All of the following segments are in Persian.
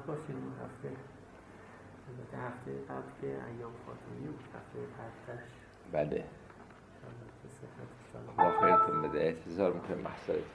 سلامت باشین. هفته قبل که ایام فاطمی بود، هفته بعدش بله الله خیرتون بده. اعتذار میکنم محصولتون.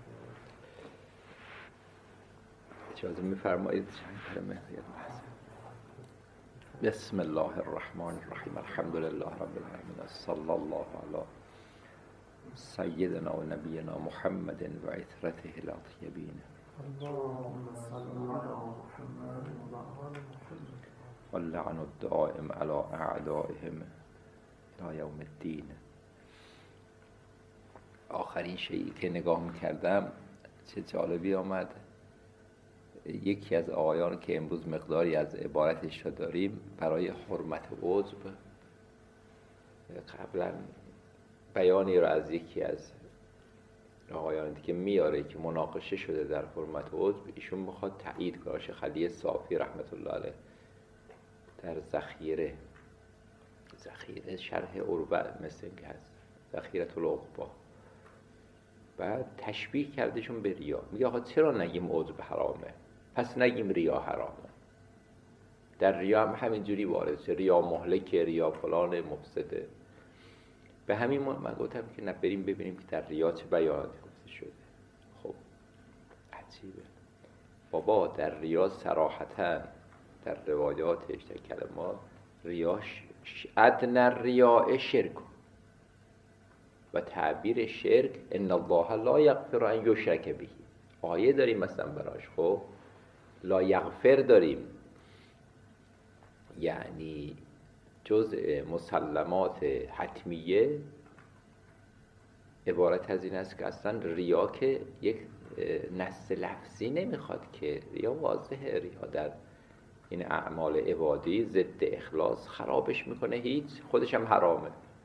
اجازه میفرمایید چند کلمه بگم؟ بسم الله الرحمن الرحیم. الحمد لله رب العالمین. صلی الله علی سیدنا و نبینا محمد و عطرته الاطیبین. اللهم صل علی محمد و آل محمد. واللعن الدائم علی اعدائهم الی یوم الدین. آخرین شیئی که نگاه میکردم چه جالبی آمد. یکی از آقایان که امروز مقداری از عبارتش را داریم برای حرمت عضو، قبلا بیانی را از یکی از آقایان که میاره که مناقشه شده در حرمت عضو، ایشون میخواد تایید کنه. شیخ علی صافی رحمت الله علیه در ذخیره شرح عروبه مثل اینکه هست، ذخیره العقبا، بعد تشبیه کردشون به ریا. میگه آقا چرا نگیم عضو حرامه، پس نگیم ریا حرامه. در ریا هم همینجوری وارد شده، ریا مهلکه، ریا فلان مفسده. به همین من گفتم که نه بریم ببینیم که در ریا چه بیاناتی گفته شده. خب عجیبه بابا، در ریا صراحتاً در روایاتش در کلمات ریاش ادنی ریاء شرک و تعبیر شرک ان الله لا یغفر ان یشرک به. آیه داریم مثلا براش، خب لا یغفر داریم، یعنی جزء مسلمات حتمیه عبارت از این است که اصلا ریا که یک نص لفظی نمیخواد، که ریا واضحه، ریا در این اعمال عبادی ضد اخلاص خرابش میکنه، هیچ خودش هم حرامه.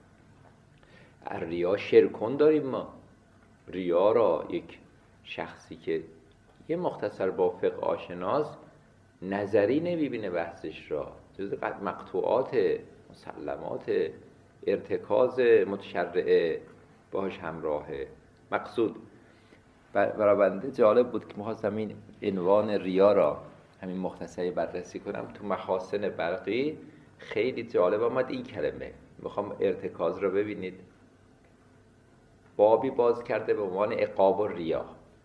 ریا شرکون داریم ما. ریا را یک شخصی که یه مختصر با فقه آشناست نظری نمیبینه بحثش را، جز مقطوعات مسلمات ارتکاز متشرعه باش همراهه. مقصود برای بنده جالب بود که می‌خواستم این عنوان ریا را همین مختصری بررسی کنم. تو محاسن برقی خیلی جالب آمد این کلمه. میخوام ارتکاز را ببینید. بابی باز کرده به عنوان عقاب و ریا،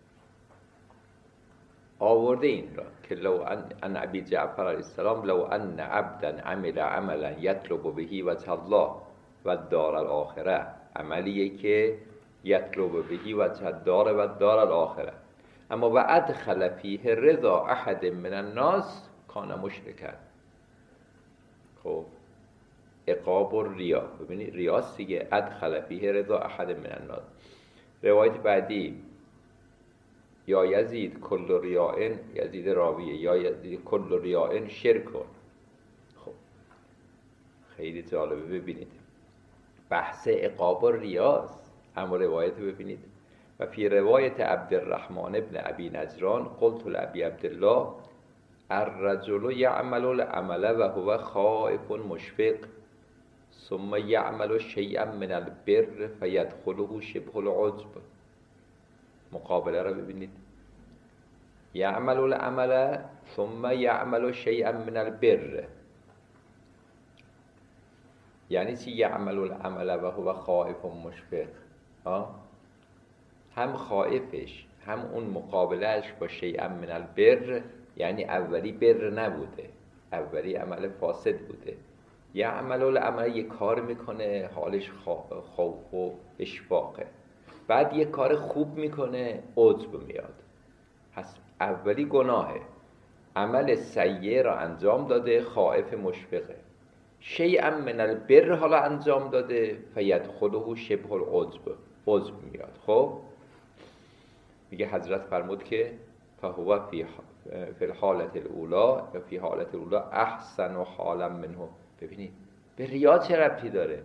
آورده این را که لو ان ابی جعفر علیه السلام لو ان عبدا عمل عملا یطلب به وجه الله و الدار الاخره، عملیه که یطلب به وجه الدار و الدار الاخره، اما و ادخل فیه رضا احد من الناس کان مشرکا. خب عقاب و ریا، ببینید ریاست دیگه، ادخل فیه رضا احد من الناس. روایت بعدی یا یزید کل ریاء، یزید راویه، یا یزید کل ریاء شرکون. خب خیلی جالبه، ببینید بحث عقاب و ریاست، اما روایت ببینید. و فی روایت عبدالرحمن ابن ابی نجران قلت لابی عبدالله الرجل یعمل العمل و هو خائف مشفق ثم یعمل شیئا من البر فیدخله شبه العجب. مقابله را ببینید، یعمل العمل ثم یعمل شیئا من البر، یعنی چی یعمل العمل و هو خائف مشفق؟ هم خائفش هم اون مقابلهش با شیئا من البر، یعنی اولی بر نبوده، اولی عمل فاسد بوده. یعمل العمل یک کار میکنه حالش خوف و اشفاقه، بعد یک کار خوب میکنه عجب میاد. پس اولی گناهه، عمل سیئ را انجام داده، خائف مشفقه. شیئا من البر حالا انجام داده، فیدخله شبه العجب، عجب میاد. خب میگه حضرت فرمود که فهو فی الحالة الاولی و فی حالة الاولی احسن حالا منه. ببینید به ریا چه ربطی داره؟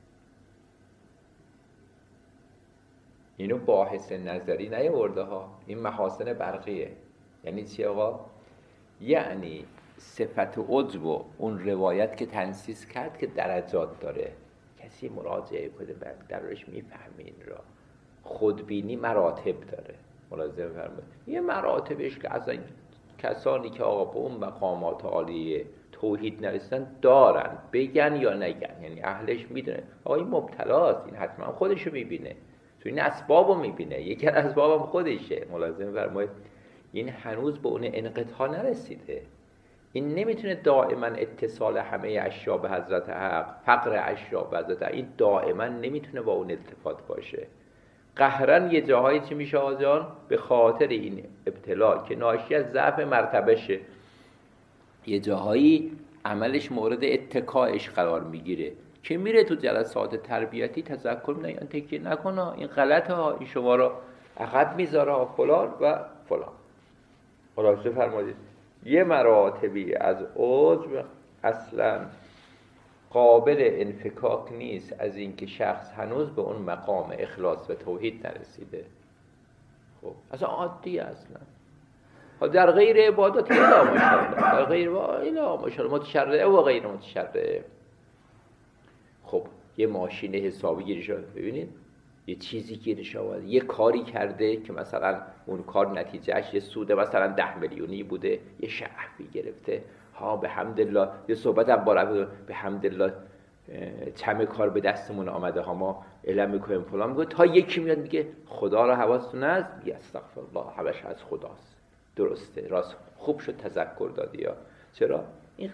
اینو باحث نظری نیاورده ها، این محاسن برقیه. یعنی چی آقا؟ یعنی صفت عجب و اون روایت که تنصیص کرد که درجات داره، کسی مراجعه کنه درش میفهمه این را. خودبینی مراتب داره، ملاحظه فرمایید. یه مراتبش که اصلا کسانی که آقا به اون مقامات عالی توحید نرسیدن دارن، بگن یا نگن، یعنی اهلش میدونه آقا این مبتلاست، این حتما خودشو میبینه، تو این اسبابو میبینه، یکی از اسبابم خودشه. ملاحظه فرمایید این هنوز به اون انقطاع نرسیده، این نمیتونه دائما اتصال همه اشیا به حضرت حق، فقر اشیا به حضرت حق، این دائما نمیتونه با اون ارتباط باشه. قهرن یه جاهایی چی میشه آقا جان؟ به خاطر این ابتلا که ناشی از ضعف مرتبهشه، یه جاهایی عملش مورد اتکاش قرار میگیره که میره تو جلسات تربیتی تذکر میدن این تکیه نکنه، این غلطه ها، این شما رو عقب میذاره فلان و فلان. خلاصه فرمایید یه مراتبی از عجب اصلا قابل انفکاک نیست از اینکه شخص هنوز به اون مقام اخلاص و توحید نرسیده. خب اصلا عادی اصلا در غیر عبادات الا ماشاءالله، در غیر الا ماشاءالله، متشرعه و غیر متشرعه. خب یه ماشین حسابی گیرش آورد، ببینید یه چیزی گیرش آورد، یه کاری کرده که مثلا اون کار نتیجهش یه سود مثلا 10 میلیونی بوده، یه شعفی گرفته، ها به حمدالله یه صحبت هم باره به حمدالله چمه کار به دستمون آمده ها، ما علم میکنیم فلان میگه، تا یکی میاد میگه خدا را حواستون هست، میگه استغفرالله همش از خداست، درسته راست خوب شد تذکر دادی. یا چرا؟ این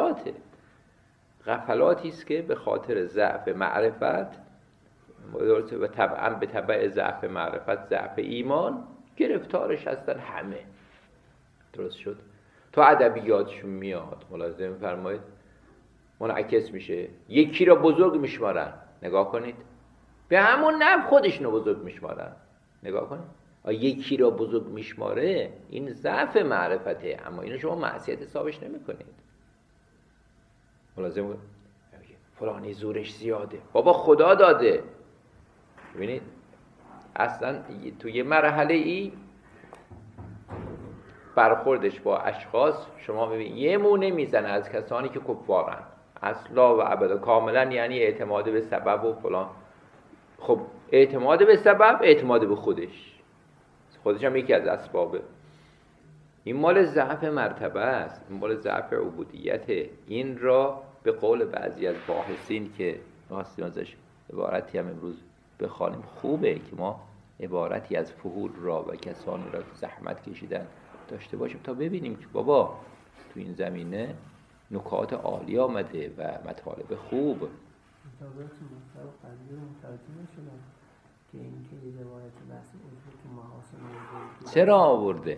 غفلاتی است که به خاطر ضعف معرفت و طبعا به تبع ضعف معرفت ضعف ایمان گرفتارش هستن همه. درست شد؟ تو ادبیاتشون میاد، ملاحظه می‌فرمایید منعکس میشه، یکی را بزرگ میشمارن، نگاه کنید به همون نحو خودشونو بزرگ میشمارن، نگاه کنید یکی را بزرگ میشماره این ضعف معرفته، اما اینو شما معصیت حسابش نمیکنید. ملاحظه می‌کنید فلانی زورش زیاده، بابا خدا داده. ببینید اصلا تو یه مرحله ای برخوردش با اشخاص شما ببینید یه مونه میزنه از کسانی که کفارن اصلا و ابدا کاملا، یعنی اعتماد به سبب و فلان. خب اعتماد به سبب اعتماد به خودش هم یکی از اسبابه. این مال ضعف مرتبه است، این مال ضعف عبودیته. این را به قول بعضی از باحثین که خواستیم ازش عبارتی هم امروز بخوانیم، خوبه که ما عبارتی از فحول را و کسانی را که زحمت کشیدن داشته باشیم تا ببینیم که بابا تو این زمینه نکات عالی آمده و مطالب خوب. چرا آورده؟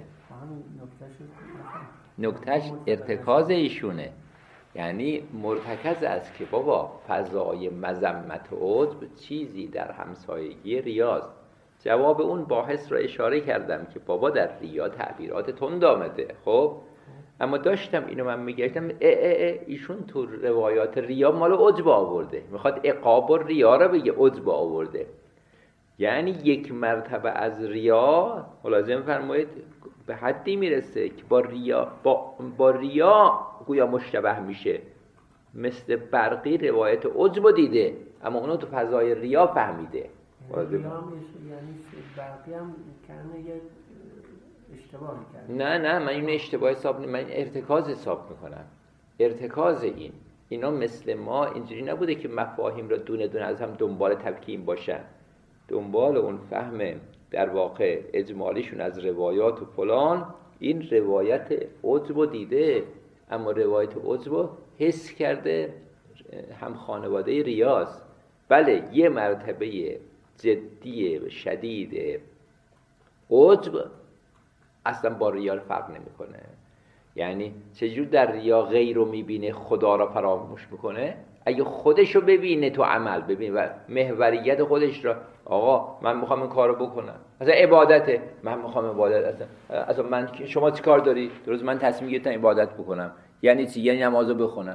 نکتهش ارتکاز ایشونه، یعنی مرتکز است که بابا فضای مذمت و عجب چیزی در همسایگی ریاست. جواب اون باحث را اشاره کردم که بابا در ریا تعبیرات تند آمده. خب اما داشتم اینو من میگشتم ایشون تو روایات ریا مال عجب آورده، میخواد عقاب و ریا را بگه عجب آورده، یعنی یک مرتبه از ریا ملازم فرمایید به حدی میرسه که با ریا گویا مشتبه میشه. مثل برقی روایت عجب دیده اما اونو تو فضای ریا فهمیده. یعنی برقی هم کنه یه اشتباه کرده. نه من این اشتباه حساب نمی، من ارتکاز حساب میکنم. ارتکاز اینا مثل ما اینجوری نبوده که مفاهیم را دونه دونه از هم دنبال تبکیم باشن، دنبال اون فهم در واقع اجمالیشون از روایات و فلان. این روایت عجب دیده اما روایت عجب حس کرده هم خانواده ریاض. بله یه مرتبه جدی و شدید عجب اصلا با ریا فرق نمیکنه. یعنی چجور در ریا غیر رو میبینه خدا را فراموش میکنه؟ اگه خودش رو ببینه تو عمل ببینه و محوریت خودش را، آقا من میخوام این کار رو بکنم، اصلا عبادته، من میخوام عبادت، اصلا من شما چی کار داری؟ درست من تصمیم گرفتم عبادت بکنم، یعنی چی؟ یعنی نمازو بخونم.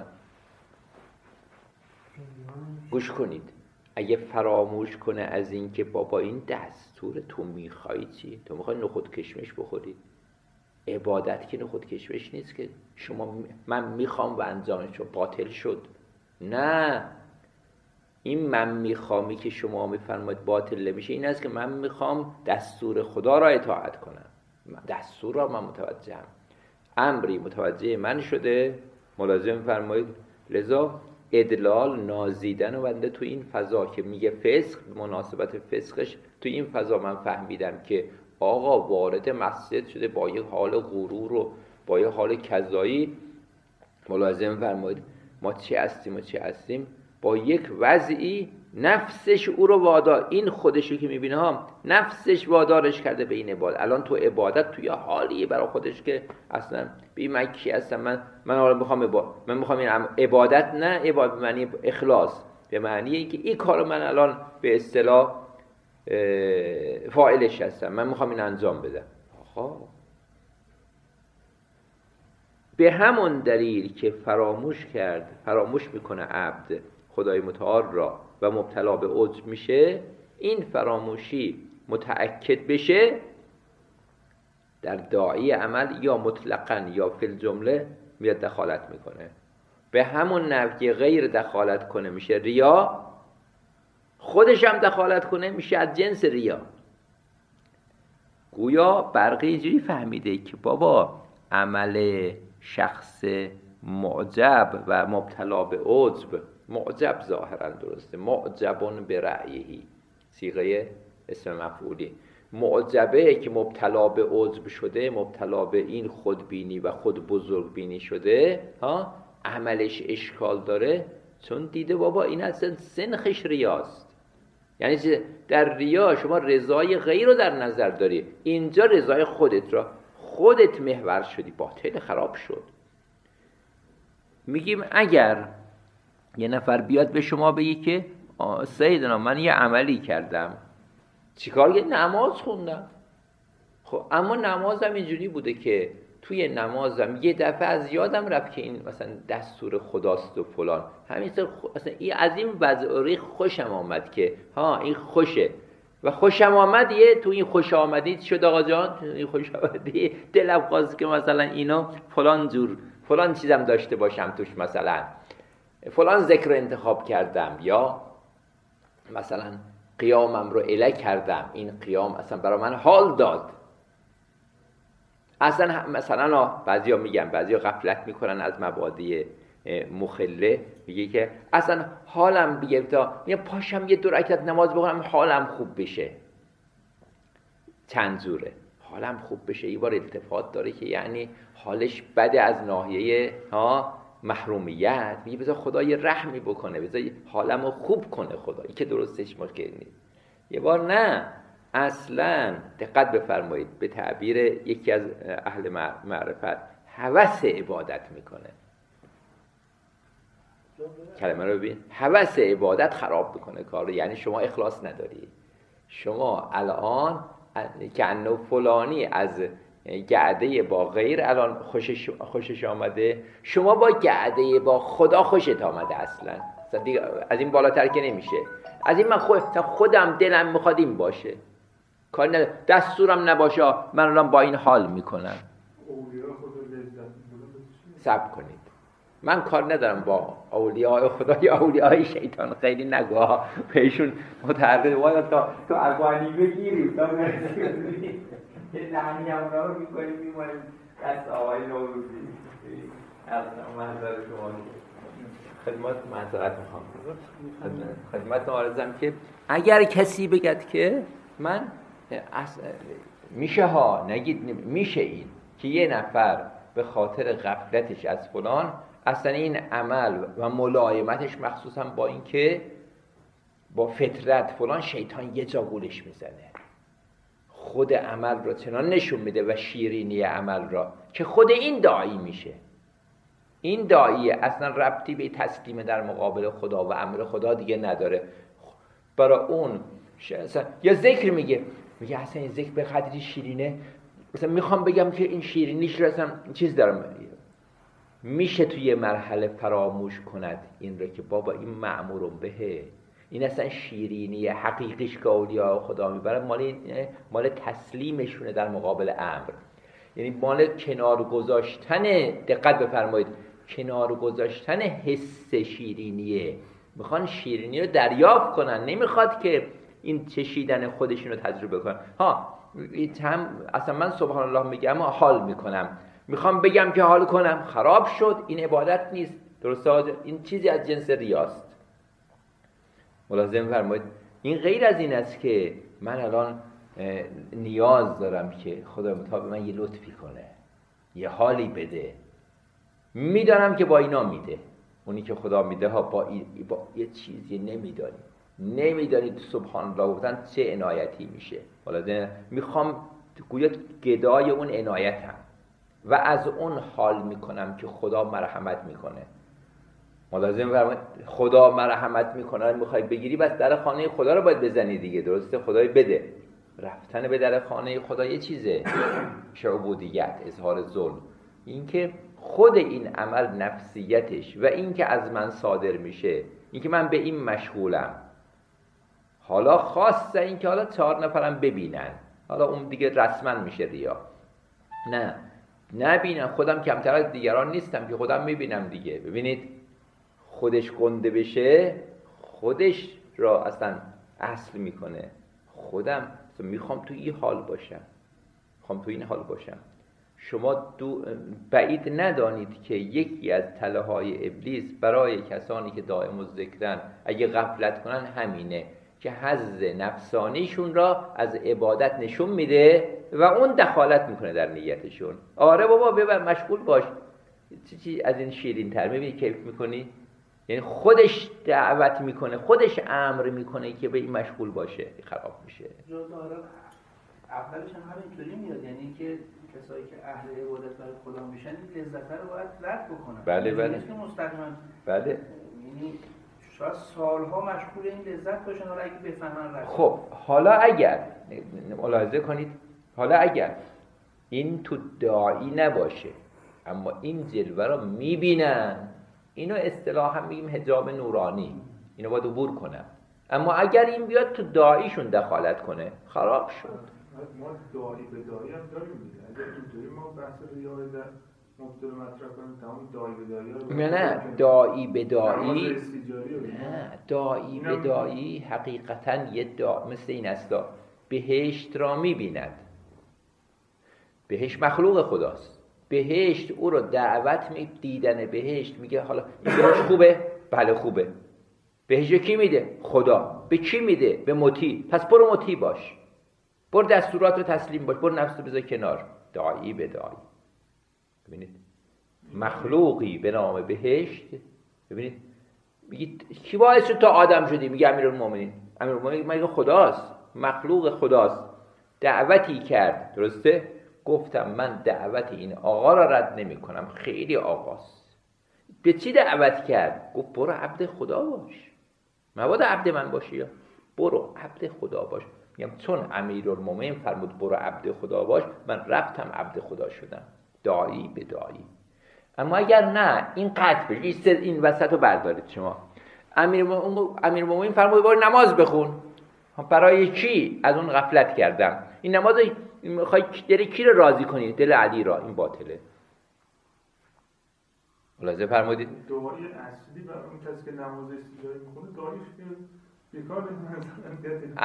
گوش کنید، اگه فراموش کنه از این که بابا این دستور تو میخوای چی؟ تو میخوای نخود کشمش بخوری؟ عبادت که نخود کشمش نیست که شما من میخوام و انجامش باطل شد. نه، این من میخوامی که شما میفرمایید باطل نمیشه، این است که من میخوام دستور خدا را اطاعت کنم، دستور را من متوجهم. امری متوجه من شده، ملازم فرمایید. لذا ادلال نازیدن و بنده تو این فضا که میگه فسق، مناسبت فسقش تو این فضا من فهمیدم که آقا وارد مسجد شده با یک حال غرور و با یک حال کذایی. ملازم فرمایید ما چه هستیم با یک وضعی نفسش او رو وادار، این خودشو که میبینه ها، نفسش وادارش کرده به این عبادت. الان تو عبادت توی حالیه برای خودش که اصلا بی من کی هستم، من حالا میخوام این عبادت، نه عبادت به معنی اخلاص، به معنی اینکه این کارو من الان به اصطلاح فاعلش هستم، من میخوام این انجام بدم. آخا به همون دلیل که فراموش میکنه عبد خدای متعال را و مبتلا به عجب میشه، این فراموشی متأکد بشه در داعی عمل یا مطلقاً یا فی الجمله میاد دخالت میکنه. به همون نحو که غیر دخالت کنه میشه ریا، خودش هم دخالت کنه میشه از جنس ریا. گویا برقی اینجوری فهمیده که بابا عمل شخص معجب و مبتلا به عجب، معجب ظاهرا درسته، معجبون به رأیهی، صیغه اسم مفعولی، معجبه که مبتلا به عجب شده، مبتلا به این خودبینی و خود بزرگبینی شده ها، عملش اشکال داره چون دیده بابا این اصلا سنخش ریاست. یعنی در ریا شما رضای غیر رو در نظر داری، اینجا رضای خودت را، خودت محور شدی، باطل خراب شد. میگیم اگر یه نفر بیاد به شما بگی که سیدنا من یه عملی کردم، چیکار کردی؟ نماز خوندم. خب اما نمازم اینجوری بوده که توی نمازم یه دفعه از یادم رفت که این مثلا دستور خداست و فلان، همینطور مثلا این از این وضعی خوشم آمد که ها این خوشه و خوشم آمد، یه تو این خوش آمدی شد آقا جان، این خوش آمدی دلم خواست که مثلا اینو فلان جور فلان چیزم داشته باشم توش، مثلا فلان ذکر انتخاب کردم یا مثلا قیامم رو اله کردم، این قیام اصلا برای من حال داد. اصلا مثلا بعضیا میگن، بعضیا غفلت میکنن از مبادی مخله، میگه که اصلا حالم بیه تا پاشم یه 2 رکعت نماز بخونم حالم خوب بشه. چند زوره حالم خوب بشه؟ یه بار التفات داره که یعنی حالش بده از ناحیه محرومیت، میگه بذار خدا یه رحمی بکنه، بذار حالمو خوب کنه خدا، این که درستش مشکل نیست. یه بار نه، اصلا دقت بفرمایید به تعبیر یکی از اهل معرفت، هوس عبادت میکنه. کلمه رو ببین، هوس عبادت خراب میکنه کارو. یعنی شما اخلاص نداری، شما الان که انو فلانی از گعده با غیر الان خوشش آمده، شما با گعده با خدا خوشت آمده. اصلا دیگه از این بالاتر که نمیشه. از این من خودم دلم میخواد این باشه، کار نداره دستورم نباشه، من الان با این حال میکنم. صبر کنید، من کار ندارم با اولیاء خدا یا اولیاء شیطان، خیلی نگاه بهشون متعرض باید تا تو اربانی بگیریم تا مرسی یه لعنی هم رو میکنیم میمونیم دست آقای نوروزی. اصلا منظر شما خدمت معذرت میخوام، خدمت عارضم که اگر کسی بگد که من میشه ها، نگید میشه، این که یه نفر به خاطر غفلتش از فلان اصلا این عمل و ملایمتش، مخصوصا با این که با فطرت فلان شیطان یه جا گولش میزنه، خود عمل را چنان نشون میده و شیرینی عمل را که خود این داعی میشه. این داعی اصلا ربطی به تسلیم در مقابل خدا و امر خدا دیگه نداره. برای اون یا ذکر میگه اصلا این ذکر به قدری شیرینه، مثلا میخوام بگم که این شیرینیش رو اصلا چیز دارم. میشه توی مرحله فراموش کند این رو که بابا این مأمورم بهه، این اصلا شیرینی حقیقیش که اولیاء خدا میبرن مال تسلیمشونه در مقابل امر، یعنی مال کنار گذاشتن، دقت بفرمایید، کنار گذاشتن حس شیرینیه. میخوان شیرینی رو دریافت کنن، نمیخواد که این چشیدن خودشون رو تجربه کنن. اصلا من سبحان الله میگم حال میکنم، میخوام بگم که حال کنم، خراب شد، این عبادت نیست. درسته؟ این چیزی از جنس ریاست. ملاحظه فرمایید این غیر از این است که من الان نیاز دارم که خدا متعال به من یه لطفی کنه، یه حالی بده، میدانم که با اینا میده. اونی که خدا میده ها با یه چیزی نمیدانید سبحان الله گفتن چه عنایتی میشه. ملاحظه میخوام گویا گدای اون عنایتم و از اون حال میکنم که خدا مرحمت میکنه. ملاحظه می‌فرمایید خدا مرحمت میکنه، میخوای بگیری بس در خانه خدا رو باید بزنی دیگه. درسته؟ خدای بده. رفتن به در خانه خدا یه چیزه، عبودیت، اظهار ذل. این که خود این عمل نفسیتش و این که از من صادر میشه، این که من به این مشغولم، حالا خاصه این که حالا 4 نفرم ببینن، حالا اون دیگه رسما میشه ریا. نه نبینم، خودم کمتر از دیگران نیستم که خودم میبینم دیگه. ببینید خودش گنده بشه خودش را اصلا اصل میکنه. خودم میخوام تو این حال باشم، شما بعید ندانید که یکی از تله‌های ابلیس برای کسانی که دائم الذکرن اگه غفلت کنن همینه که حظ نفسانیشون را از عبادت نشون میده و اون دخالت میکنه در نیتشون. آره بابا ببر مشغول باش، چی از این شیرین تر. میبینی کیف میکنی؟ یعنی خودش دعوت میکنه، خودش امر میکنه که به این مشغول باشه، خراب میشه. اولش هم همینطوری میاد، یعنی که کسایی که اهل عبادت برای خدا میشن این لذت رو باید رد بکنن. بله بله. که مستقیما بله. یعنی شاید سالها مشغول این لذت باشن، حالا اگه بفهمن رد. خب حالا اگر ملاحظه کنید، حالا اگر این تو داعی نباشه اما این جلوه رو میبینن، اینو اصطلاحا میگیم حجاب نورانی، اینو باید عبور کنن. اما اگر این بیاد تو داعیشون دخالت کنه خراب شد. ما داعی به داعی هم داریم دیگه. اگر اینطوری ما بحث ریا در مبتل مطرح کنیم تمام داعی به داعی رو نه داعی به داعی، نه داعی به داعی حقیقتا یه مثل این است، بهشت را میبیند. بهشت مخلوق خداست، بهشت او رو دعوت دیدن بهشت میگه حالا این بهشت خوبه؟ بله خوبه. بهشت کی میده؟ خدا. به کی میده؟ به مطیع. پس برو مطیع باش، برو دستورات رو تسلیم باش، برو نفس رو بذار کنار. داعی به داعی. ببینید مخلوقی به نام بهشت. ببینید میگید کی باعث شد تا آدم شدی؟ میگه امیرالمومنین. امیرالمومنین میگه خداست، مخلوق خداست. دعوتی کرد، درسته؟ گفتم من دعوت این آقا را رد نمی کنم، خیلی آقاست. به چی دعوت کرد؟ گفت برو عبد خدا باش. مبادا عبد من باشی، یا برو عبد خدا باش. میگم چون امیرالمومنین فرمود برو عبد خدا باش، من رفتم عبد خدا شدم. داعی به داعی. اما اگر نه این قطع بشه، این وسط رو بردارید شما. امیرالمومنین فرمود برو نماز بخون. برای چی؟ از اون غفلت کردم. این نماز میخوای دل کی رو راضی کنی؟ دل علی را. این باطله. ملاحظه فرمودید دعای اصلی برای اون کسی که نماز استیجاری میکنه دعایش بیکار نمی‌کنه.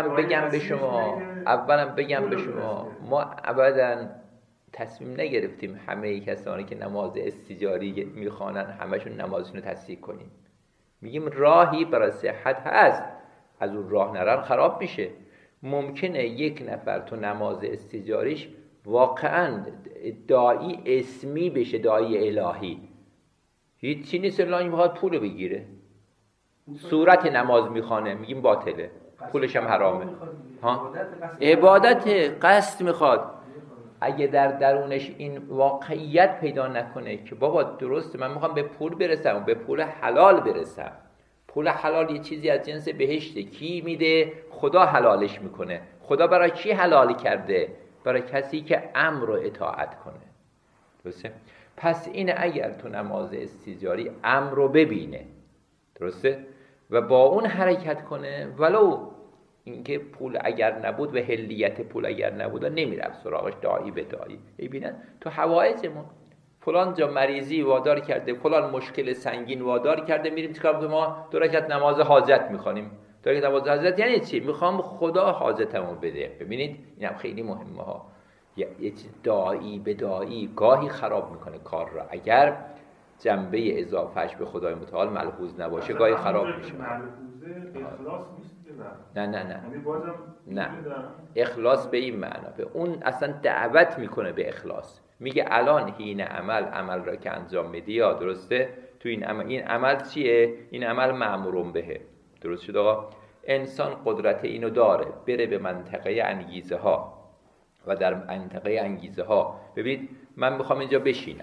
اولا بگم به شما ما ابدا تصمیم نگرفتیم همه کسانی که نماز استیجاری میخوانن همشون نمازشون رو تصحیح کنیم. میگیم راهی برای صحت هست، از اون راه نرن خراب میشه. ممکنه یک نفر تو نماز استیجاریش واقعا داعی اسمی بشه، داعی الهی، هیچی نیست الا این میخواد پول بگیره، صورت نماز میخوانه، میگیم باطله، پولش هم حرامه. عبادت قصد میخواد. اگه در درونش این واقعیت پیدا نکنه که بابا درسته من میخوام به پول برسم، به پول حلال برسم. پول حلال یه چیزی از جنس بهشته. کی میده؟ خدا حلالش میکنه. خدا برای کی حلال کرده؟ برای کسی که امر و اطاعت کنه. درسته؟ پس این اگر تو نماز استیجاری امر رو ببینه، درسته؟ و با اون حرکت کنه، ولو اینکه پول اگر نبود و حلیت پول اگر نبود نمیرفت سراغش، داعی به داعی. ببینن تو حوائجمون فلان جا مریضی وادار کرده، فلان مشکل سنگین وادار کرده، میریم چیکار کنیم؟ ما 2 رکعت نماز حاجت میخوانیم. 2 رکعت نماز حاجت یعنی چی؟ میخوام خدا حاجتمو بده. ببینید اینم خیلی مهمه ها. یه چیز داعی به داعی گاهی خراب میکنه کار را. اگر جنبه اضافهش به خدای متعال ملحوظ نباشه گاهی خراب میشه. ملحوظه اخلاص نیست که نه یعنی بازم نه اخلاص به این معنا، به اون اصلا دعوت میکنه به اخلاص. میگه الان حین عمل را که انجام میدی، یا درسته تو این عمل چیه؟ این عمل مأمورون بهه. درست شد آقا؟ انسان قدرت اینو داره بره به منطقه انگیزه ها و در منطقه انگیزه ها ببینید من میخوام اینجا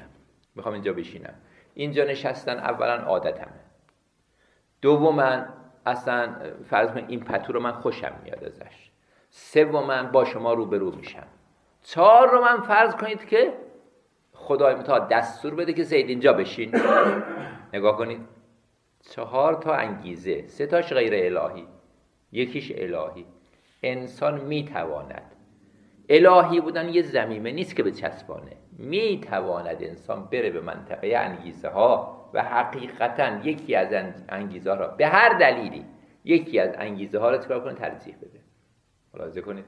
بشینم. اینجا نشستن اولا عادتمه، دوما اصلا فرض کن این پتو رو من خوشم میاد ازش، سوما با شما روبرو میشم، چهار رو من فرض کنید که خدای متعال دستور بده که زید اینجا بشین. نگاه کنید، 4 تا انگیزه، 3 تاش غیر الهی، یکیش الهی. انسان میتواند، الهی بودن یه ضمیمه نیست که به چسبانه، میتواند انسان بره به منطقه انگیزه ها و حقیقتا یکی از انگیزه ها را به هر دلیلی یکی از انگیزه ها را چکار کنه؟ ترجیح بده. ملاحظه کنید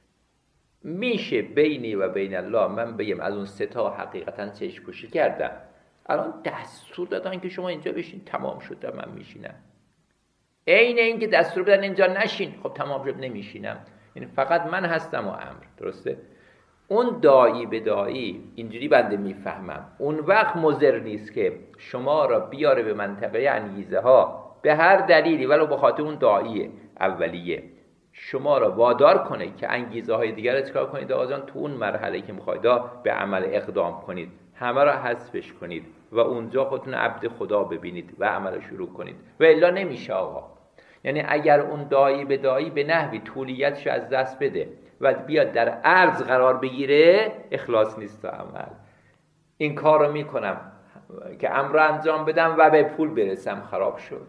میشه بینی و بین الله من بگم از اون 3 تا حقیقتا چشم پوشی کردم، الان دستور دادن که شما اینجا بشین، تمام شد من میشینم. عین این که دستور بدن اینجا نشین، خب تمام شد نمیشینم. این فقط من هستم و امر. درسته؟ اون داعی به داعی اینجوری بنده میفهمم اون وقت مضر نیست که شما را بیاره به منطقه انگیزه ها به هر دلیلی، ولو به خاطر اون داعی اولیه، شما را وادار کنه که انگیزه های دیگر رو چکار کنید آقا جان؟ تو اون مرحله که میخواید به عمل اقدام کنید، همه را حذفش کنید و اونجا خودتون عبد خدا ببینید و عمل شروع کنید، و الا نمیشه آقا. یعنی اگر اون داعی به داعی به نحوی طولیتش از دست بده و بیاد در عرض قرار بگیره، اخلاص نیست عمل. این کار رو میکنم که امر رو انجام بدم و به پول برسم، خراب شد.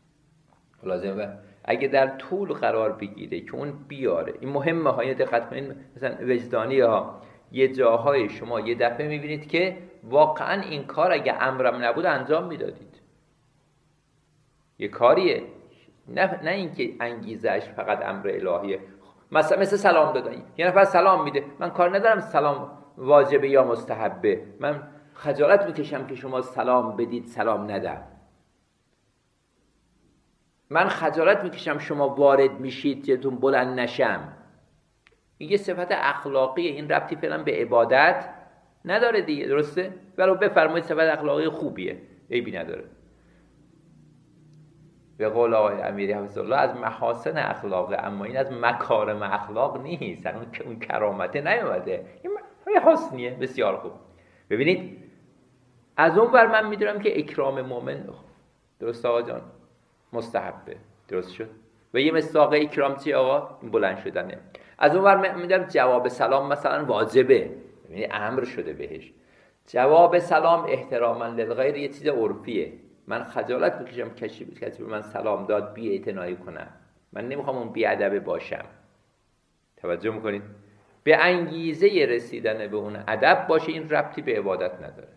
لازمه اگه در طول قرار بگیره که اون بیاره، این مهمه های دقت کنید. مثلا وجدانی ها یه جاهای شما یه دفعه میبینید که واقعا این کار اگه امرم نبود انجام میدادید، یه کاریه، نه اینکه انگیزش فقط امر الهیه. مثلا مثل سلام دادن، یه نفر سلام میده، من کار ندارم سلام واجبه یا مستحبه، من خجالت میکشم که شما سلام بدید سلام ندم، من خجالت میکشم شما وارد میشید جلوتون بلند نشم. این یه صفت اخلاقیه، این ربطی فعلا به عبادت نداره دیگه. درسته؟ ولو بفرمایید صفت اخلاقی خوبیه، عیبی نداره. به قول آقای امیری حفظه الله از محاسن اخلاقه، اما این از مکارم اخلاق نیست، اون کرامته نیومده، این حسنیه بسیار خوب. ببینید از اون ور من میدونم که اکرام مومن، درست آقا جان، مستحبه، درست شد. و یه مصداق اکرام چی آقا؟ این بلند شدنه. از اون ور میدونم جواب سلام مثلا واجبه، یعنی امر شده بهش. جواب سلام احتراما للغیر یه چیز عرفیه، من خجالت میکشم کسی به من سلام داد بی اعتنایی کنم، من نمیخوام اون بی ادب باشم. توجه میکنید؟ به انگیزه رسیدن به اون ادب باشه، این ربطی به عبادت نداره.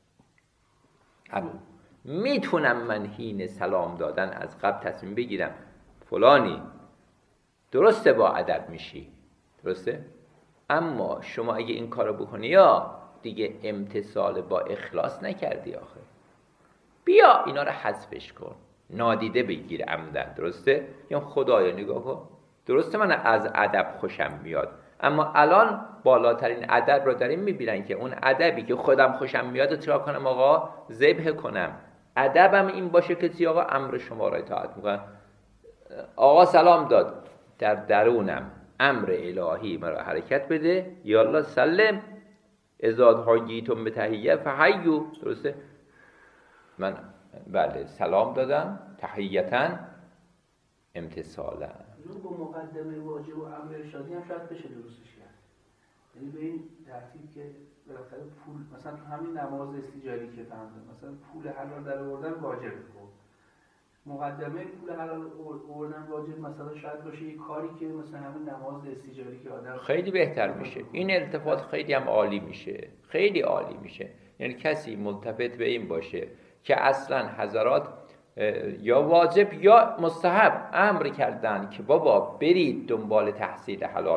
میتونم من حین سلام دادن از قبل تصمیم بگیرم فلانی درسته با ادب میشی، درسته؟ اما شما اگه این کارو بکنی یا دیگه امتثال با اخلاص نکردی، آخه بیا اینا رو حذفش کن، نادیده بگیر عمدن، درسته؟ یا خدایا نگاه کن، درسته من از ادب خوشم میاد، اما الان بالاترین ادب رو داریم میبینن که اون ادبی که خودم خوشم میاد چرا کنم آقا؟ ذبح کنم. ادبم این باشه که چی آقا؟ امر شما را اطاعت میکنم. آقا سلام داد، در درونم امر الهی مرا حرکت بده، یا الله سلم ازاد حییتم به تحیه فحیو، درسته؟ من بله سلام دادم تحییتاً امتثالا. اینو با مقدمه واجب و امر ارشادی هم شاید بشه درستش کرد، یعنی به این ترتیب که بالاخره پول مثلا تو همین نماز استیجاری که فهمیدم مثلا پول حلال در آوردن واجبه، مقدمه پول حلال آوردن واجب مثلا شاید باشه یه کاری که مثلا همین نماز استیجاری که آدم خیلی بهتر میشه، این التفات خیلی هم عالی میشه، خیلی عالی میشه. یعنی کسی ملتفت به این باشه که اصلا حضرات یا واجب یا مستحب امر کردن که بابا برید دنبال تحصیل حلال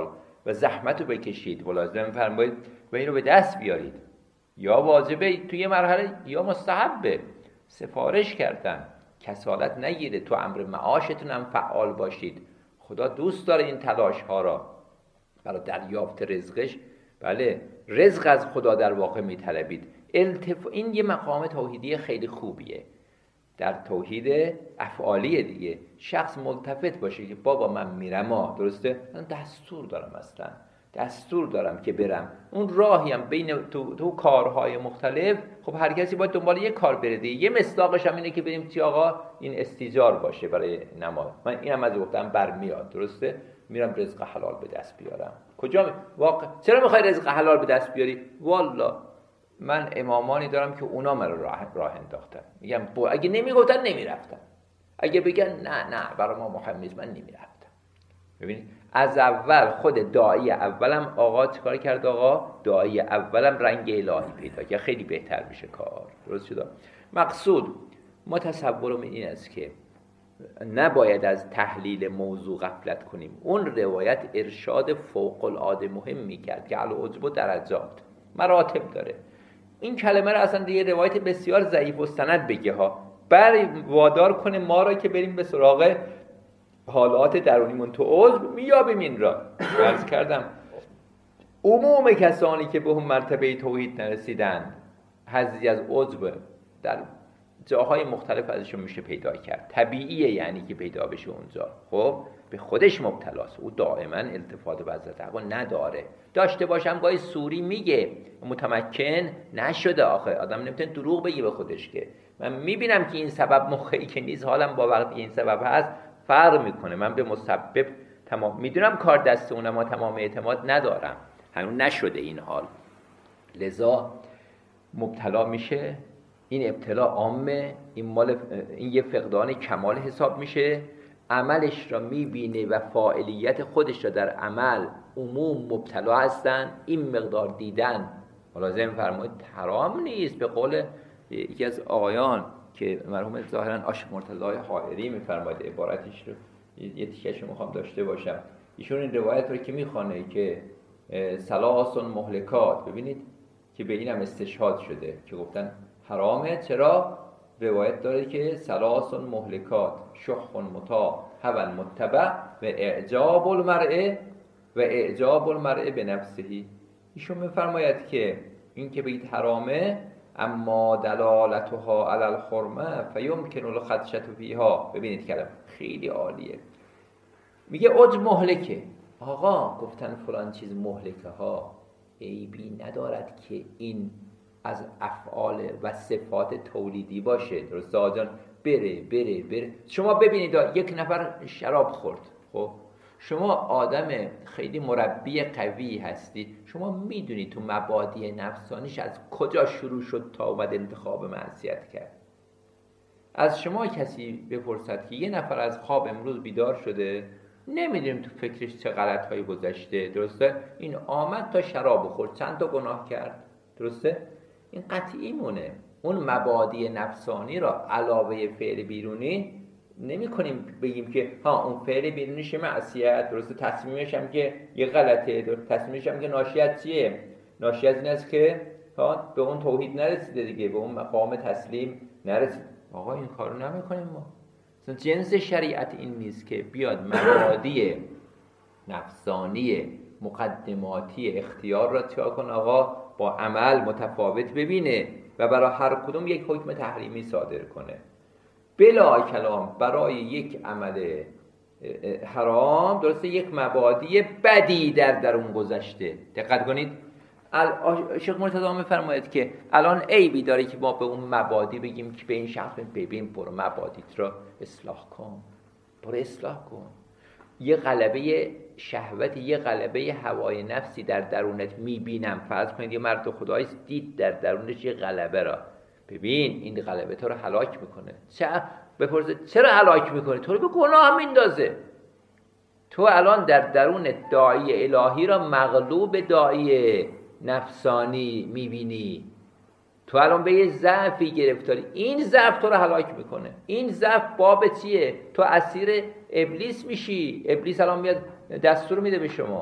و زحمت رو بکشید. ملاحظه می‌فرمایید و این رو به دست بیارید. یا واجبه توی مرحله یا مستحبه. سفارش کردن، کسالت نگیره، تو امر معاشتون هم فعال باشید. خدا دوست داره این تلاش ها را برای دریافت رزقش. بله، رزق از خدا در واقع میطلبید. این یه مقام توحیدی خیلی خوبیه. در توحید افعالی دیگه شخص ملتفت باشه که بابا من میرم، درسته؟ من دستور دارم، اصلا دستور دارم که برم. اون راهی هم بین تو کارهای مختلف، خب هر کسی باید دنبال یه کار بره دیگه. یه مصداقش هم اینه که بریم چی آقا این استیجار باشه برای نماز. من اینم از گفتم برمیاد، درسته؟ میرم رزق حلال به دست بیارم. کجا واقع چرا میخوای رزق حلال به دست بیاری؟ والا من امامانی دارم که اونا من راه انداختن. میگم اگه نمیگفتن نمیرفتم، اگه بگن نه برای ما مهم نیست من نمیرفتم. ببینید از اول خود داعی اولم آقا چیکار کرد؟ آقا داعی اولم رنگ الهی پیدا کرد، خیلی بهتر میشه کار. درست شد؟ مقصود ما تصورم این است که نباید از تحلیل موضوع غفلت کنیم. اون روایت ارشاد فوق العاده مهم میکرد که العجب و درجات مراتب داره. این کلمه را اصلا دیگه روایت بسیار ضعیف و سند بگه ها، وادار کنه ما را که بریم به سراغ حالات درونیمون. تو عجب میابیم این را. عرض کردم عموم کسانی که به اون مرتبه توحید نرسیدند، حظی از عجب در جاهای مختلف ازشون میشه پیدا کرد. طبیعیه یعنی که پیدا بشه اونجا. خب به خودش مبتلاست، او دائما التفات به حضرت حق نداره. داشته باشم گاهی سوری میگه، متمکن نشده. آخه آدم نمیتونه دروغ بگه به خودش که من میبینم که این سبب مخی که نیست، حالم با وقتی این سبب هست فرق میکنه. من به مسبب تمام میدونم کار دست اونم، ما تمام اعتماد ندارم، هنوز نشده این حال، لذا مبتلا میشه. این ابتلا عامه، این یه فقدان کمال حساب میشه. عملش را میبینه و فاعلیت خودش را در عمل عموم مبتلا هستن. این مقدار دیدن ملازم فرمایید حرام نیست. به قول یکی از آقایان که مرحوم ظاهرا عاشق مرتضی حائری میفرماید، عبارتش رو یه تیکش رو میخوام داشته باشم. ایشون این روایت رو که میخوانه که ثلاث مهلکات، ببینید که به اینم استشهاد شده که گفتن حرامه. چرا؟ روایت داره که ثلاث مهلکات شح مطاع هوى متبع و اعجاب المرء به نفسه. ایشون میفرماید که این که بگید حرامه، اما دلالتها علی الحرمه فیمکن الخدشه فیها. ببینید کلام خیلی عالیه. میگه عجب مهلکه. آقا گفتن فلان چیز مهلکه ها، عیبی ندارد که این از افعال و صفات تولیدی باشه. درست آجان بره. شما ببینید یک نفر شراب خورد، خب شما آدم خیلی مربی قوی هستی، شما میدونی تو مبادی نفسانیش از کجا شروع شد تا اومد انتخاب معصیت کرد. از شما کسی بپرسد که یه نفر از خواب امروز بیدار شده، نمیدونیم تو فکرش چه غلط‌هایی گذشته، درسته؟ این آمد تا شراب خورد، چند تا گناه کرد، درسته؟ این قطعی مونه. اون مبادی نفسانی را علاوه فعل بیرونی نمی کنیم بگیم که ها اون فعل بیرونیش معصیت، درسته؟ تصمیمش هم که یه غلطه، تصمیمش هم که ناشی از چیه؟ ناشی از این است که ها به اون توحید نرسیده دیگه، به اون مقام تسلیم نرسید. آقا این کارو نمی کنیم ما. جنس شریعت این نیست که بیاد مبادی نفسانی مقدماتی اختیار را چیا کن آقا با عمل متفاوت ببینه و برای هر کدوم یک حکم تحریمی صادر کنه. بلا کلام برای یک عمل حرام، درسته، یک مبادی بدی در درون گذشته. دقت کنید. شیخ مرتضی میفرماید که الان عیبی داره که ما به اون مبادی بگیم که به این شخص ببین برو مبادیت را اصلاح کن، برو اصلاح کن. یه غلبه شهوت، یه غلبه هوای نفسی در درونت میبینم. فرض کنید یه مرد خدایی دید در درونش یه غلبه را، ببین این غلبه تو رو هلاک میکنه. بپرسه چرا هلاک میکنه؟ تو رو به گناه میندازه. تو الان در درون داعی الهی را مغلوب داعی نفسانی میبینی. تو الان به یه ضعفی گرفتاری، این ضعف تو رو هلاک میکنه. این ضعف باب چیه؟ تو اسیر ابلیس میشی. ابلیس الان میاد دستور میده به شما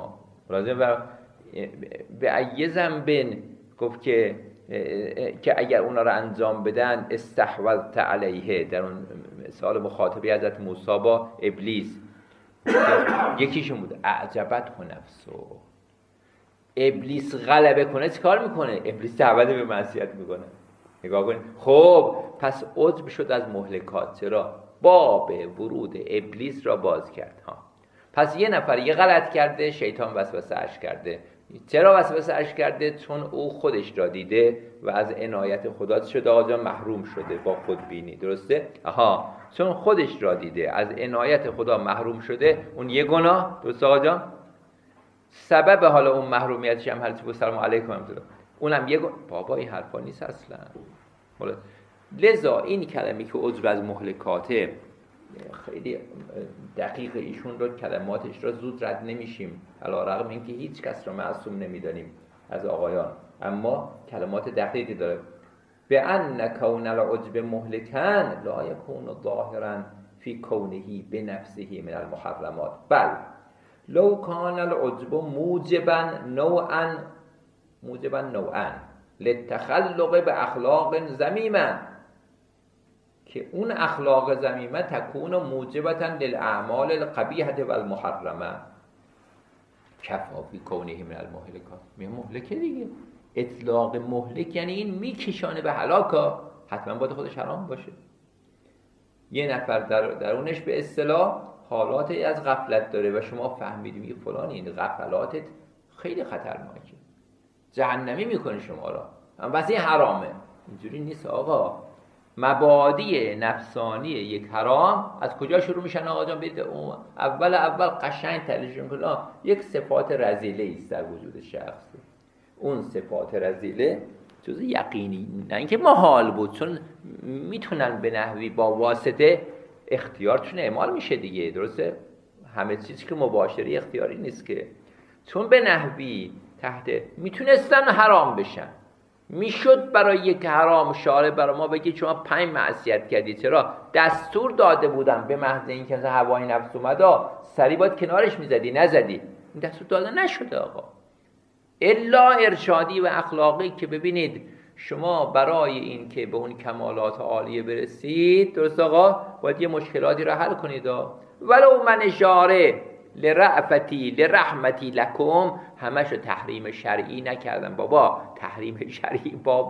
لازم به ای ذنب گفت که اگر اونا رو انجام بدن استحوذت علیه، در اون مثال مخاطبی حضرت موسی با ابلیس یکیشون بود اعجبت و نفسو. ابلیس غلبه کنه چه کار میکنه؟ ابلیس دعوت به معصیت میکنه. نگاه کنید. خب پس عجب شد از مهلکات. چرا؟ باب ورود ابلیس را باز کرد. پس یه نفر یه غلط کرده، شیطان وسوسه اش کرده. چرا وسوسه اش کرده؟ چون او خودش را دیده و از عنایت خدا شده آقا محروم شده با خودبینی. درسته؟ چون خودش را دیده از عنایت خدا محروم شده، اون یه گناه. درسته آقا جان؟ سبب حالا اون محرومیتش هم حضرت سلام علیکم اونم یه بابا این حرفا نیست اصلا. لذا این کلمه که عجب از مهلکاته خیلی دقیق ایشون رو کلماتش رو زود رد نمیشیم، علی‌رغم اینکه هیچ کس رو معصوم نمیدانیم از آقایان، اما کلمات دقیقی داره. به ان کون العجب مهلکن لا یکون ظاهرا فی کونه بنفسه من المحرمات، بل لو کان العجب موجبا نوعا للتخلق به اخلاق ذمیمه، که اون اخلاق ذمیمه تکون موجبتا للاعمال القبیحه و المحرمه کفا فی کونه من المهلکات. مهلکه دیگه، اطلاق مهلک یعنی این میکشانه به هلاکا، حتما باید خودش حرام باشه. یه نفر درونش به اصطلاح حالاتی از غفلت داره و شما فهمیدی میگه فلان این غفلاتت خیلی خطرناکه، جهنمی میکنه شما را، بس این حرامه. اینجوری نیست آقا. مبادی نفسانی یک حرام از کجا شروع میشن آقا جان؟ برید اول قشنگ تحلیلشون کنید. یک صفات رذیله است در وجود شخص. اون صفات رذیله جز یقینی، نه اینکه محال بود، چون میتونن به نحوی با واسطه اختیارشون اعمال میشه دیگه. درسته؟ همه چیزی که مباشری اختیاری نیست که، چون به نحوی تحت میتونستن حرام بشن. میشد برای یک حرام شارع برای ما بگید شما 5 معصیت کردید، چرا؟ دستور داده بودم به محض اینکه از هوای نفس اومده سری باید کنارش میزدی، نزدی. این دستور داده نشده آقا، الا ارشادی و اخلاقی که ببینید شما برای این که به اون کمالات عالیه برسید، درست آقا، باید یه مشکلاتی را حل کنید. ولو من اشاره لرأفتی لرحمتی لکم، همشو تحریم شرعی نکردن بابا. تحریم شرعی باب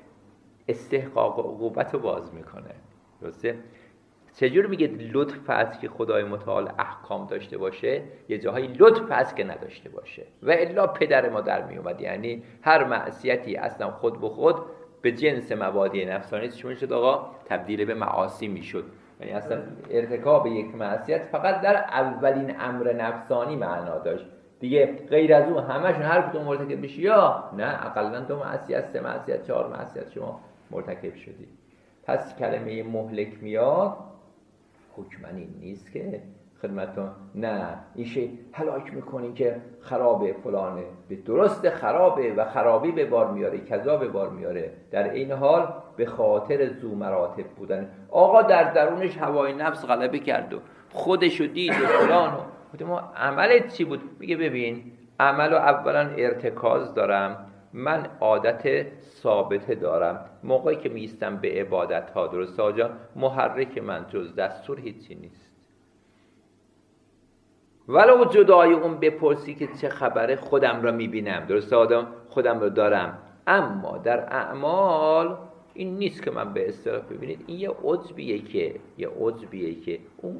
استحقاق عقوبت رو باز میکنه. درسته؟ چجور میگه لطف است که خدای متعال احکام داشته باشه، یه جاهای لطف است که نداشته باشه، و الا پدر ما در میومد. یعنی هر معصیتی اصلا خود به خود به جنس مبادی نفسانی چی میشد آقا؟ تبدیل به معاصی میشد. یعنی اصلا ارتکاب یک معصیت فقط در اولین امر نفسانی معنا داشت دیگه، غیر از اون همشون هر کدوم مرتکب بشی یا نه اقلا 2 معصیت 3 معصیت 4 معصیت شما مرتکب شدی. پس کلمه مهلک میاد حکماً این نیست که خدمتتون نه این شی هلاک میکنین که خرابه فلانه، به درست خرابه و خرابی به بار میاره، کذا به بار میاره، در این حال به خاطر ذو مراتب بودن. آقا در درونش هوای نفس غلبه کرد و خودشو دید و فلان و ما عملت چی بود؟ میگه ببین عملو اولا ارتکاز دارم، من عادت ثابته دارم، موقعی که میستم به عبادت ها، درست آجا، محرک من جز دستور هیچی نیست. ولو جدای اون بپرسی که چه خبره، خودم را میبینم، درست آدم، خودم را دارم، اما در اعمال این نیست که من به اصطلاح ببینید این یه عجبیه که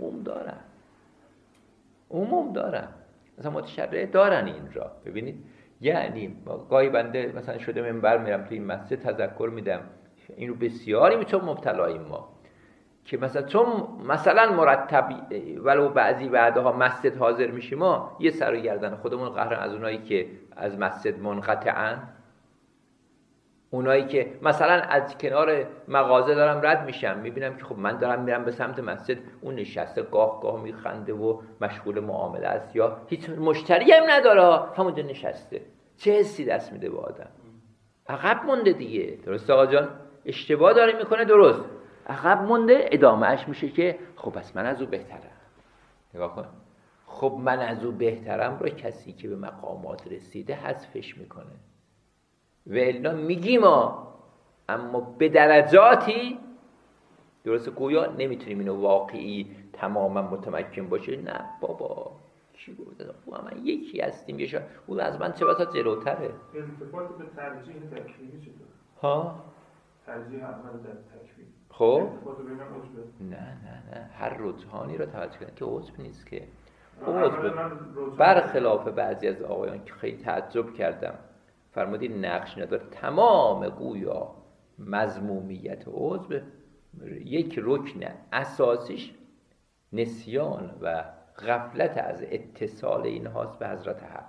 عموم دارن مثلا متشرع دارن این را. ببینید یعنی گاهی بنده مثلا شده منبر میرم تو این مسجد تذکر میدم، این رو بسیاری میتون مبتلاییم ما که مثلا چون مثلا مرتب ولو بعضی بعدها مسجد حاضر میشیم ما یه سر و گردن خودمون قهرن از اونایی که از مسجد منقطعن، اونایی که مثلا از کنار مغازه دارم رد میشم میبینم که خب من دارم میرم به سمت مسجد، اون نشسته گاه میخنده و مشغول معامله است یا هیچ مشتری هم نداره، همونجا نشسته. چه حسی دست میده به آدم؟ عقب مونده دیگه. درست آقا جان؟ اشتباه داره میکنه، درست عقب مونده. ادامهش میشه که خب بس من از او بهترم. نگاه کن، خب خب من از او بهترم رو کسی که به مقامات رسیده حذفش میکنه و الا میگیم اما به درجاتی درسته گویا نمیتونیم اینو واقعی تماما متمکن باشه. نه بابا کی گفته او من یکی هستیم یه اون از من چه بسا جلوتره. التفات به ترجیح تکوینی چطور؟ ها ترجیح عمل در تکوین خب التفات بین عجبه؟ نه هر رجحانی رو توجه کنید که عجب نیست که عجبه. برخلاف بعضی از آقایان که خیلی تعجب کردم فرمودین نقش نداره، تمام گویا مذمومیت عجب یک رکن اساسیش نسیان و غفلت از اتصال این هاست به حضرت حق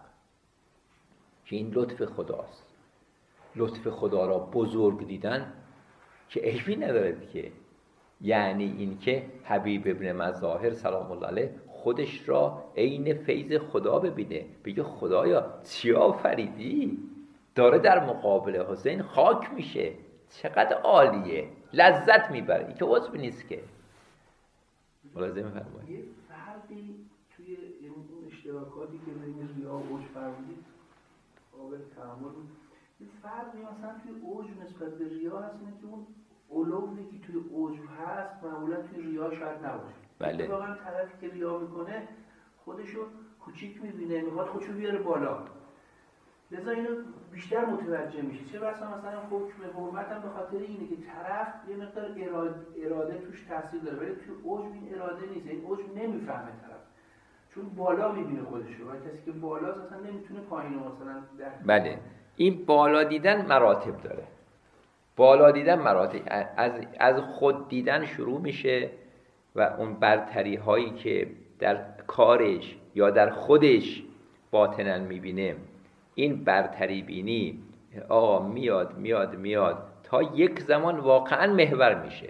که این لطف خداست. لطف خدا را بزرگ دیدن که عیبی ندارد که، یعنی این که حبیب ابن مظاهر سلام الله علیه خودش را عین فیض خدا ببینه، بگه خدایا چی آفریدی، داره در مقابل حسین خاک میشه، چقدر عالیه، لذت میبره. این که عجب نیست که. ملاحظه می‌فرمایید یه فرقی توی اون اشتراکاتی که بین ریا و عجب فرمودید قابل تأمل بود. یه فرقی مثلا توی عجب نسبت به ریا هست، اینه که اون علومی که توی عجب هست معمولا توی ریا شاید نباشه. بله. واقعا طرفی که ریا میکنه خودشو کوچیک میبینه، میخواد خودشو بیاره بالا، لذا اینو بیشتر متوجه میشه. چه بسا مثلا حکم حرمت هم به خاطر اینه که طرف یه مقدار اراده توش تاثیر داره، ولی توی عجب این اراده نیست، این عجب نمیفهمه طرف، چون بالا میبینه خودشو و کسی که بالاست اصلا نمیتونه پایینو مثلا بله. این بالا دیدن مراتب داره. بالا دیدن مراتب از خود دیدن شروع میشه و اون برتری هایی که در کارش یا در خودش باطناً میبینه، این برتری بینی میاد تا یک زمان واقعاً محور میشه.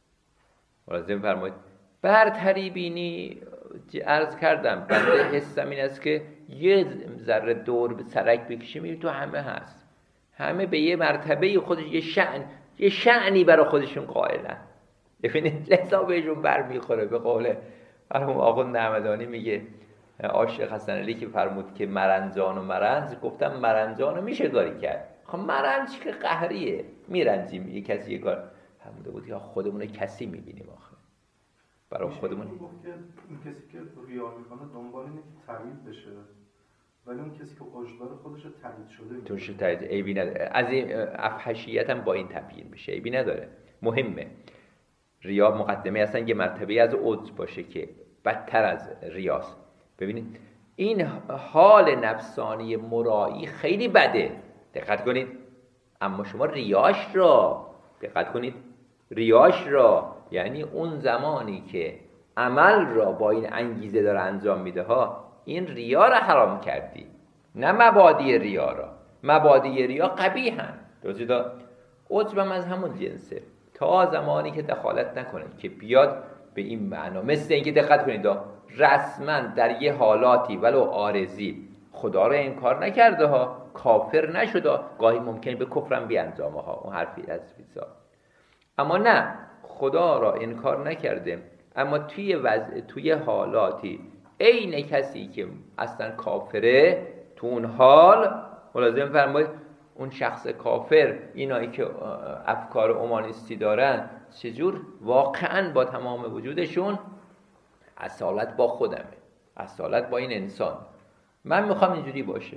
لازم فرمایید برتری بینی عرض کردم بنده حسم این است که یه ذره دور به سرک بکشیم این تو همه هست، همه به یه مرتبه خودش یه شأنی برای خودشون قائلن، ببینید لذا بهشون برمیخوره. به قول مرحوم آقا نعمدانی میگه عاشق حسن علی که فرمود که مرنجان و مرنج، گفتم مرنجانو میشه کاری کرد، خب مرنج که قهریه میرنجیم، یه کسی یه کار فرموده بود یا خودمون کسی میبینیم آخه برای خودمون. گفت که این کسی که ریا میکنه دنبال اینه که تایید بشه، ولی اون کسی که عجب خودش تایید شده توش تایید عیبی نداره، از این افحشیت هم با این تبیین بشه عیبی نداره. مهمه ریا مقدمه اصلا یه مرتبه از عجب باشه که بدتر از ریاست. ببینید این حال نفسانی مرایی خیلی بده، دقت کنید، اما شما ریاش را دقت کنید، ریاش را یعنی اون زمانی که عمل را با این انگیزه داره انجام میده ها، این ریا را حرام کردی، نه مبادی ریا را. مبادی ریا قبیحن، درسته؟ عجبم از همون جنسه تا زمانی که دخالت نکنه که بیاد به این معنا. مثل اینکه دقت کنید رسما در یه حالاتی ولو عارضی خدا را انکار نکرده ها، کافر نشده، گاهی ممکنه به کفرم بیانجامه ها، اون حرفی از فیزا، اما نه خدا را انکار نکرده، اما توی حالاتی عین کسی که اصلا کافره، تو اون حال ملازم فرمایید اون شخص کافر، اینایی که افکار اومانیستی دارن چجور واقعا با تمام وجودشون اصالت با خودمه، اصالت با این انسان، من میخوام اینجوری باشه،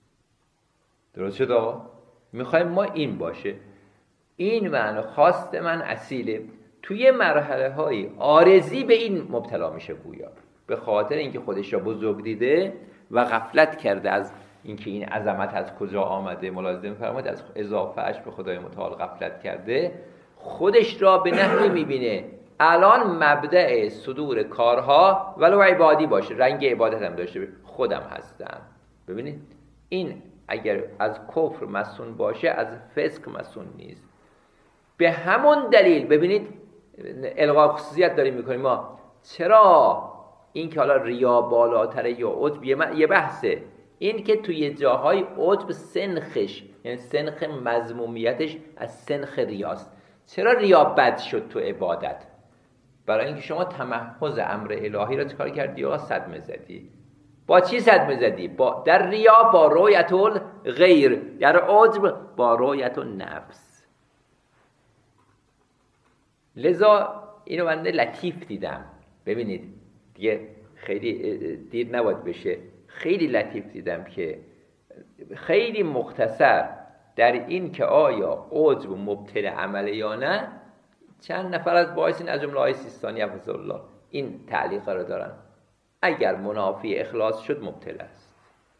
درست شد آقا؟ میخوایم ما این باشه، این معنی خواست من اصیله. توی مرحله های عارضی به این مبتلا میشه گویا، به خاطر اینکه خودش را بزرگ دیده و غفلت کرده از اینکه این عظمت از کجا آمده. ملازم فرمود از اضافهش به خدای متعال غفلت کرده، خودش را به نحوی میبینه الان مبدأ صدور کارها ولو عبادی باشه، رنگ عبادت هم داشته خودم هستم. ببینید این اگر از کفر مسون باشه از فسق مسون نیست. به همون دلیل ببینید الغا خصوصیت داریم میکنیم ما، چرا این که حالا ریا بالاتره یا عجب یه بحثه، این که توی جاهای عجب سنخش یعنی سنخ مذمومیتش از سنخ ریاست. چرا ریا بد شد تو عبادت؟ برای اینکه شما تمحض امر الهی را چکار کردی؟ آقا صدمه زدی، با چی صدمه زدی؟ در ریا با رؤیت الغیر، در عجب با رؤیت النفس. لذا اینو من لطیف دیدم. ببینید دیگه خیلی دیر نباید بشه. خیلی لطیف دیدم که خیلی مختصر در این که آیا عجب مبطل عمله یا نه، چند نفر از باعثین از جمله آقای سیستانی حفظه الله این تعلیق رو دارن: اگر منافی اخلاص شد مبطل است.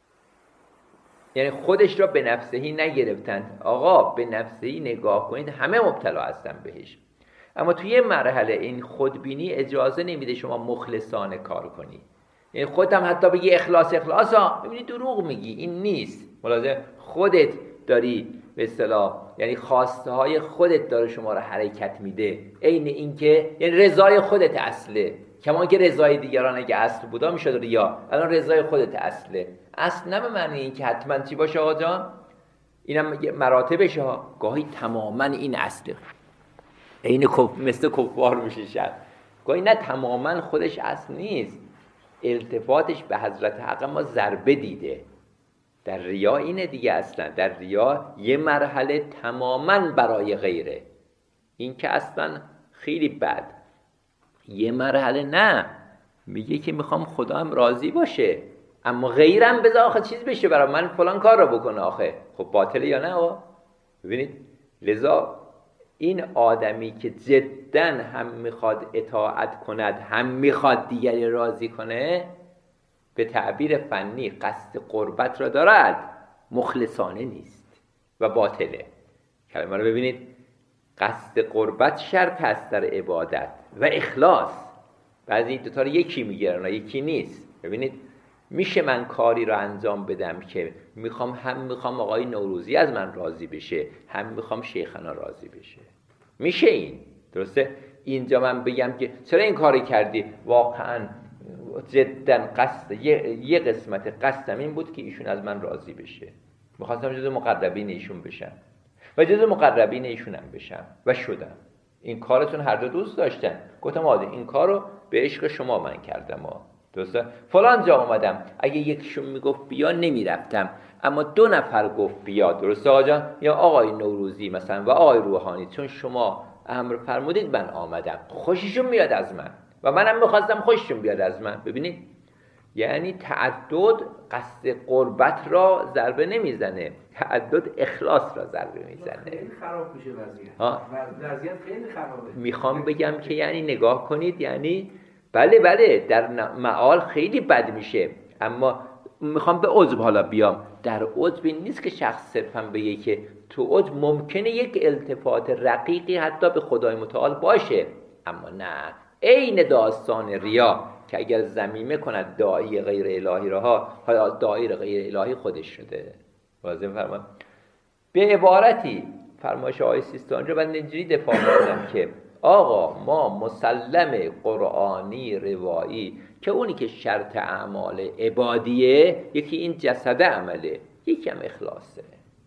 یعنی خودش را به نفسهی نگرفتند. آقا به نفسهی نگاه کنید، همه مبتلا هستن بهش، اما توی یه مرحله این خودبینی اجازه نمیده شما مخلصانه کار کنی. یعنی خودت هم حتی بگی اخلاص ها، ببینی دروغ میگی، این نیست. ملاحظه خودت داری به اصطلاح، یعنی خواسته های خودت داره شما رو حرکت میده. عین این که یعنی رضای خودت اصله، کما که رضای دیگران اگه اصل بودا میشد ریا، الان رضای خودت اصله. اصل نه به معنی این که حتما چی باشه آقا جان، اینم مراتبشه ها. گاهی تماما این اصله، عین مثل کفار میشه شد. گاهی نه تماما خودش اصل نیست، التفاتش به حضرت حق ما ضربه دیده. در ریا اینه دیگه. اصلا در ریا یه مرحله تماما برای غیره، این که اصلا خیلی بد. یه مرحله نه، میگه که میخوام خدا هم راضی باشه، اما غیرم بذار آخه چیز بشه برای من، فلان کار رو بکنه. آخه خب باطله یا نه آقا؟ ببینید لذا این آدمی که جدا هم میخواد اطاعت کند، هم میخواد دیگری راضی کنه، به تعبیر فنی قصد قربت را دارد، مخلصانه نیست و باطله. کلمه رو ببینید، قصد قربت شرط است در عبادت و اخلاص. بعضی این دوتا رو یکی میگیرن و یکی نیست. ببینید میشه من کاری رو انجام بدم که هم میخوام آقای نوروزی از من راضی بشه، هم میخوام شیخنا راضی بشه. میشه این، درسته؟ اینجا من بگم که چرا این کاری کردی؟ واقعا جدا قصد یه قسمت قصدم این بود که ایشون از من راضی بشه، میخواستم جزو مقربین ایشون بشم و جزو مقربین ایشونم بشم و شدم. این کارتون هر دو دوست داشتن، گفتم عادی این کارو به عشق شما من کردم درسته؟ فلان جا اومدم، اگه یکیشون میگفت بیا نمیرفتم، اما 2 نفر گفت بیا، درسته آقا جان؟ یا آقای نوروزی مثلا و آقای روحانی، چون شما امر فرمودید من آمدم، خوششون میاد از من و منم میخواستم خوششون بیاد از من. ببینید یعنی تعدد قصد قربت را ضربه نمیزنه، تعدد اخلاص را ضربه میزنه. خیلی خراب میشه وضعیت خیلی خرابه. میخوام بگم که یعنی نگاه کنید، یعنی بله در معال خیلی بد میشه، اما میخوام به عجب حالا بیام. در عجب این نیست که شخص صرفا بگه که تو عجب ممکنه یک التفات رقیقی حتی به خدای متعال باشه، اما نه عین داستان ریا که اگر ضمیمه کند داعی غیر الهی رها، داعی غیر الهی خودش شده. واضح فرمان به عبارتی فرمایش آقای سیستانی رو من اینجوری دفاع می‌کنم که آقا ما مسلم قرآنی روایی که اونی که شرط اعمال عبادیه، یکی این جسد عمله، یکی هم اخلاصه.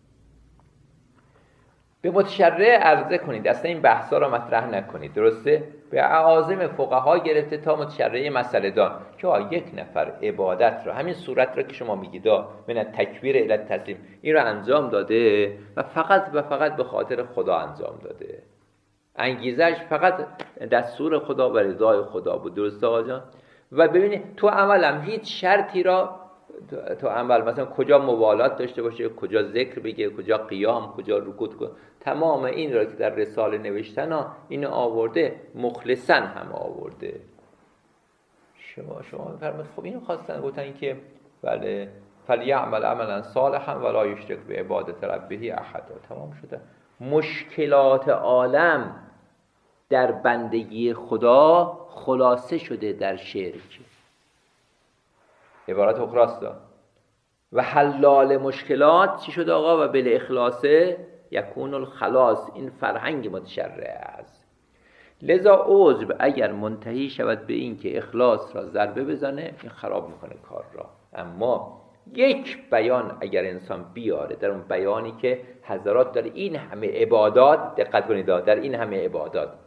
به متشرع عرضه کنید، اصلا این بحثا رو مطرح نکنید، درسته؟ به اعاظم فقها گرفته تا متشرع مسئله دان که یک نفر عبادت رو، همین صورت رو که شما میگید من تکبیر الی تسلیم، این رو انجام داده و فقط به خاطر خدا انجام داده، انگیزش فقط دستور خدا و رضای خدا بود، درسته آقا جان؟ و ببینید تو عملم هیچ شرطی را تو عمل مثلا کجا موالات داشته باشه، کجا ذکر بگه، کجا قیام، کجا رکوع کنه، تمام این را که در رساله نوشتن اینو آورده، مخلصا هم آورده. شما بفرمایید خب اینو خواستن، گفتن که بله فلیعمل عملا صالحا ولا یشرک بعبادت ربه احدا. تمام شده. مشکلات عالم در بندگی خدا خلاصه شده در شرک. عبارت اخراست و حلال مشکلات چی شد آقا؟ و بل اخلاصه یکون الخلاص. این فرهنگ متشرع است. لذا عجب اگر منتهی شود به این که اخلاص را ضربه بزنه، این خراب میکنه کار را. اما یک بیان اگر انسان بیاره، در اون بیانی که حضرات داره این همه عبادات، دقت کنید در این همه عبادات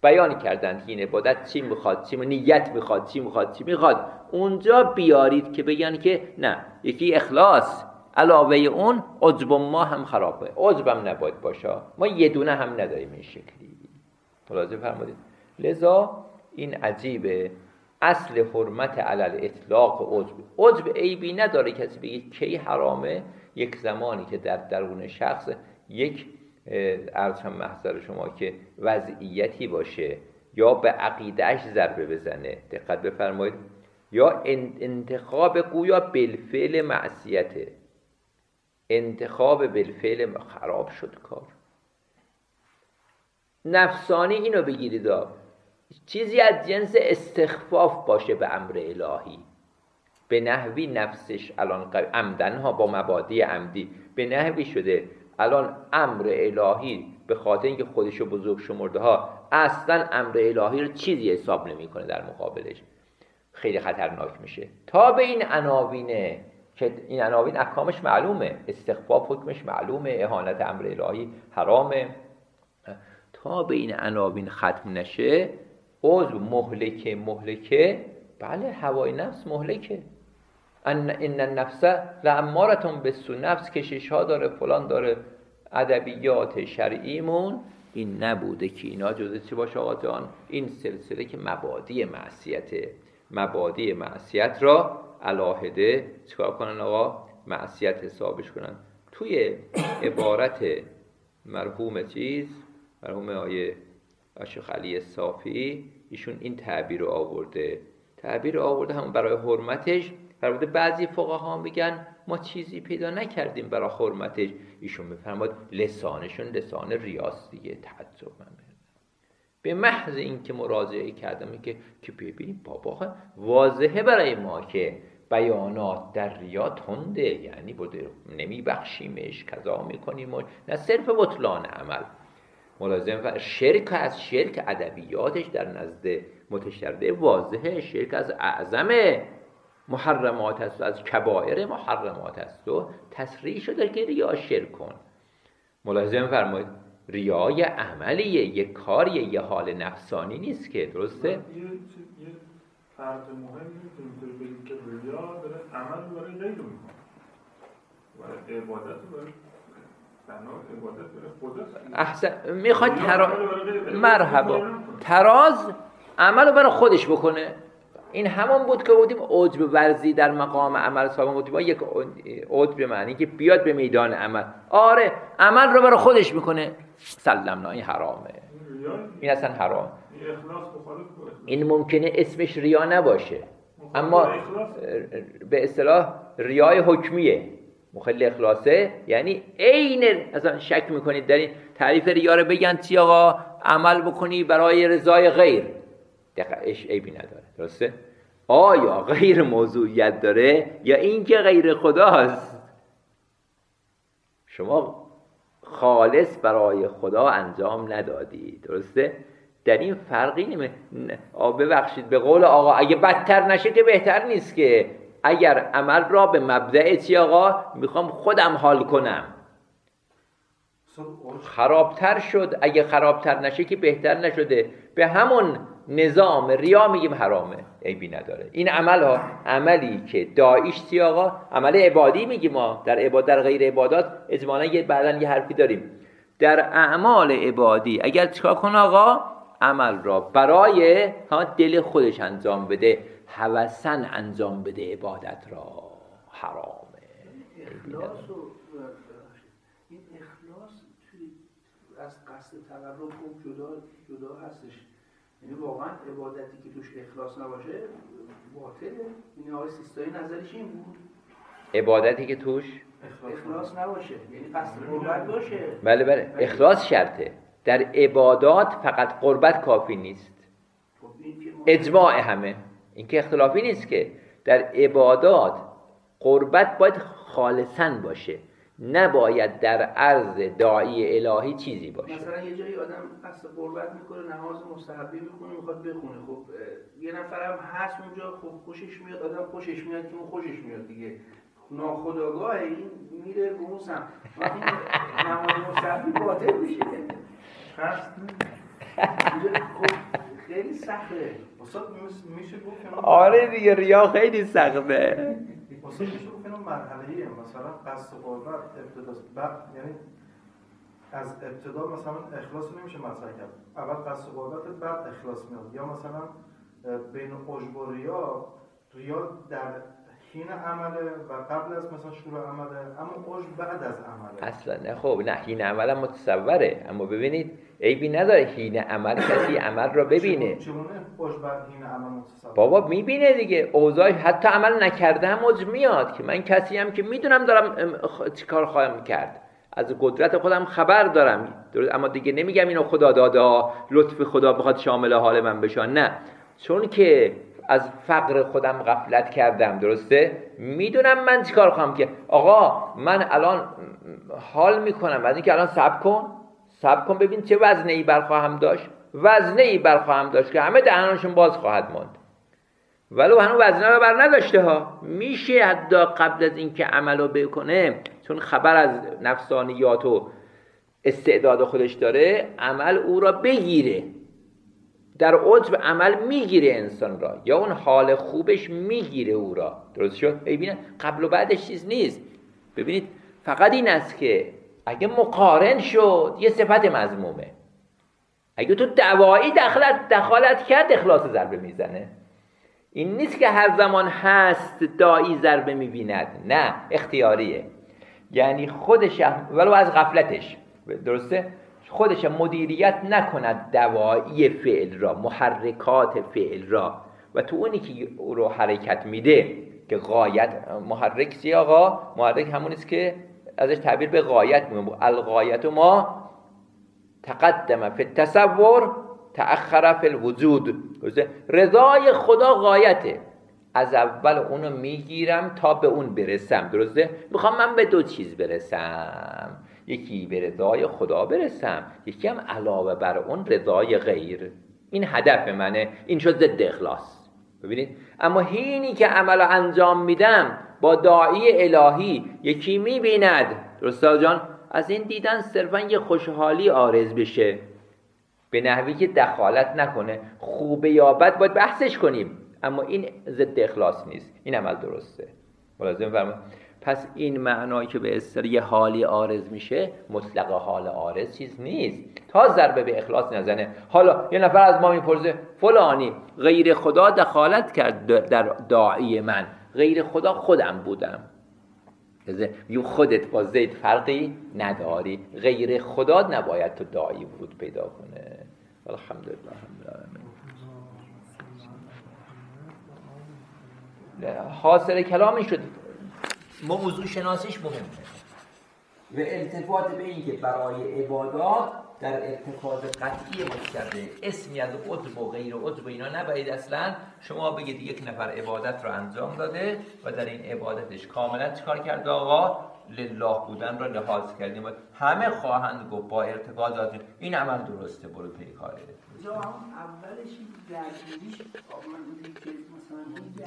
بیان کردند این عبادت چی میخواد، چی نیت میخواد، چی میخواد. اونجا بیارید که بگن که نه، یکی اخلاص، علاوه اون عجب ما هم خرابه، عجبم نباید باشه، ما یه دونه هم نداریم این شکلی. ملاحظه فرمودید؟ لذا این عجیبه، اصل حرمت علل اطلاق عجب عیبی نداره. کسی بگه کی حرامه؟ یک زمانی که در درون شخص یک عرض هم محضر شما که وضعیتی باشه یا به عقیدهش ضربه بزنه، دقت بفرمایید، یا انتخاب گویا بالفعل معصیته، انتخاب بالفعل خراب شد کار. نفسانی اینو بگیرید، چیزی از جنس استخفاف باشه به امر الهی، به نحوی نفسش الان عمدن ها با مبادی عمدی به نحوی شده الان امر الهی به خاطر اینکه خودشو بزرگ شمرده ها اصلا امر الهی رو چیزی حساب نمیکنه، در مقابلش خیلی خطرناک میشه. تا به این عناوینه که این عناوین احکامش معلومه، استخفاف حکمش معلومه، اهانت امر الهی حرامه، تا به این عناوین ختم نشه عضو مهلکه، بله هوای نفس مهلکه. ان النفس لاماره بالسوء، نفس کشش ها داره، فلان داره. ادبیات شرعیمون این نبوده که اینا جزء چی باشه آقا جان؟ این سلسله که مبادی معصیته، مبادی معصیت را علاهده چیکار کنن آقا؟ معصیت حسابش کنن. توی عبارت مرحوم آیه شیخ علی صافی ایشون این تعبیر رو آورده همون برای حرمتش. فرموده بعضی فقها میگن ما چیزی پیدا نکردیم برای حرمتش، ایشون میفرماد لسانشون لسان ریاست دیگه. تعجب من به محض اینکه مراجعه کردم که ببینیم بابا واضحه برای ما که بیانات در ریا تنده، یعنی بوده نمیبخشیمش، کذا میکنیم، نه صرف بطلان عمل. ملازم شرک از شرک ادبیاتش در نزد متشرع واضحه، شرک از اعظم محرمات است، از کبائر محرمات است و تصریح شده که ریا شرک کن. ملاحظه فرمایید ریای عملیه، یک کاریه، یه حال نفسانی نیست که، درسته؟ یه فرق مهمی میتونیم بگیم که ریا داره عمل برای غیر رو میکنه، برای عبادت برای عبادت برای خدا. احسن میخواد مرحبا تراز عمل رو برای خودش بکنه. این همون بود که بودیم عجب ورزی در مقام عمل صاحب بودیم. یک عجب به معنی که بیاد به میدان عمل، آره عمل رو برای خودش میکنه، سلمنا این حرامه، این اصلا حرام. این ممکنه اسمش ریا نباشه اما به اصطلاح ریای حکمیه، مخل اخلاصه، یعنی عین اصلا شک میکنید در این تعریف ریا رو بگن چی آقا؟ عمل بکنی برای رضای غیر، دقیقش عیبی نداره، درسته؟ آیا غیر موضوعیت داره یا این که غیر خداست؟ شما خالص برای خدا انجام ندادی، درسته؟ در این فرقی ببخشید به قول آقا اگه بدتر نشه که بهتر نیست که اگر عمل را به مبدأ چی آقا؟ میخوام خودم حال کنم، خرابتر شد، اگه خرابتر نشه که بهتر نشده، به همون نظام ریا میگیم حرامه، عیبی نداره. این عمل ها عملی که داعیش چی آقا؟ عمل عبادی میگیم ما، در غیر عبادات اجمالا بعدن یه حرفی داریم. در اعمال عبادی اگر چیکار کنه آقا؟ عمل را برای دل خودش انجام بده، هوساً انجام بده، عبادت را حرامه. این اخلاص از قصد تقرب خوب جدا هستش، یعنی واقعا عبادتی که توش اخلاص نباشه باطله. این آقای سیستایی نظرش این بود، عبادتی که توش اخلاص نباشه یعنی قصد قربت باشه. بله اخلاص شرطه. در عبادات فقط قربت کافی نیست، اجماع همه این که اختلافی نیست که در عبادات قربت باید خالصاً باشه، نباید در عرض داعی الهی چیزی باشه. مثلا یه جایی آدم قصد قربت میکنه، نماز مستحبی میکنه، میخواد بخونه، خب یه نفرم هست اونجا، خب خوشش میاد، آدم خوشش میاد که اون خوشش میاد دیگه، ناخودآگاه این میره گموسم، نماز مستحبی باطل میشه. خب خیلی سخته. استاد میشه گفت اینا آره دیگه ریا خیلی سخته. استاد میشه گفت اینا مرحله‌ایه، مثلا قصد قربت ابتداست، بعد یعنی از ابتدا مثلا اخلاص نمیشه مطرح کرد، اول قصد قربت بعد اخلاص میاد، یا مثلا بین عجب و ریا در حین عمله و قبل از مثلا شروع عمله، اما عجب بعد از عمله. اصلا نه. خب نه، حین عمل هم متصوره، اما ببینید عیبی نداره حین عمل کسی عمل را ببینه. چگونه عجب حین عمل متصوره؟ بابا میبینه دیگه اوضاع، حتی عمل نکرده هم عجب میاد که من کسی هم که میدونم دارم چیکار خواهم کرد، از قدرت خودم خبر دارم، اما دیگه نمیگم اینو خدا داده، لطف خدا بخواد شامل حال من بشه، نه، چون که از فقر خودم غفلت کردم، درسته؟ میدونم من چیکار خواهم که آقا من الان حال میکنم از اینکه الان صبر کن ببین چه وزنه‌ای برخواهم داشت، وزنه‌ای برخواهم داشت که همه دهنشون باز خواهد ماند، ولو هنوز وزنه رو بر نداشته ها. میشه حتی قبل از اینکه عملو بکنه، چون خبر از نفسانیات و استعداد خودش داره، عمل او را بگیره. در عجب عمل میگیره انسان را، یا اون حال خوبش میگیره او را، درست شد؟ ببینید قبل و بعدش چیز نیست. ببینید فقط این است که اگه مقارن شد یه صفت مذمومه، اگه تو دعوایی دخالت کرد اخلاص ضربه میزنه. این نیست که هر زمان هست داعی ضربه میبیند، نه، اختیاریه، یعنی خودش ولو از غفلتش، درسته، خودش مدیریت نکند دوایی فعل را، محرکات فعل را، و تو اونی که او رو حرکت میده که غایت محرک چیه آقا؟ محرک همونیست که ازش تعبیر به غایت میگم، الغایت ما تقدم فی التصور تأخر فی الوجود. رضای خدا غایته، از اول اونو میگیرم تا به اون برسم، درسته؟ میخوام من به دو چیز برسم، یکی به رضای خدا برسم، یکی هم علاوه بر اون رضای غیر. این هدف منه، این شد ضد اخلاص. ببینید اما حینی که عمل انجام میدم با داعی الهی، یکی میبیند، درسته جان، از این دیدن صرفا یه خوشحالی عارض بشه، به نحوی که دخالت نکنه، خوبه یا بد باید بحثش کنیم، اما این ضد اخلاص نیست، این عمل درسته. ملازم فرمایید. پس این معنایی که به اصطلاح یه حالی عارض میشه، مطلق حال عارض چیز نیست تا ضربه به اخلاص نزنه. حالا یه نفر از ما میپرسه فلانی غیر خدا دخالت کرد در داعی من، غیر خدا خودم بودم. یو خودت با زید فرقی نداری، غیر خدا نباید تو داعی ورود پیدا کنه. الحمدلله رب العالمین. حاصل کلامی شد موضوع شناسیش مهمه و التفات به این که برای عبادات در ارتکاز قطعی مشترک اسمی از عجب و غیر عجب اینا نبرید. اصلا شما بگید یک نفر عبادت رو انجام داده و در این عبادتش کاملا چیکار کرده آقا؟ لله بودن رو لحاظ کردیم، همه خواهند گفت با ارتکاز این عمل درسته، برو پی کاره. اولش درگیریش من که مثلا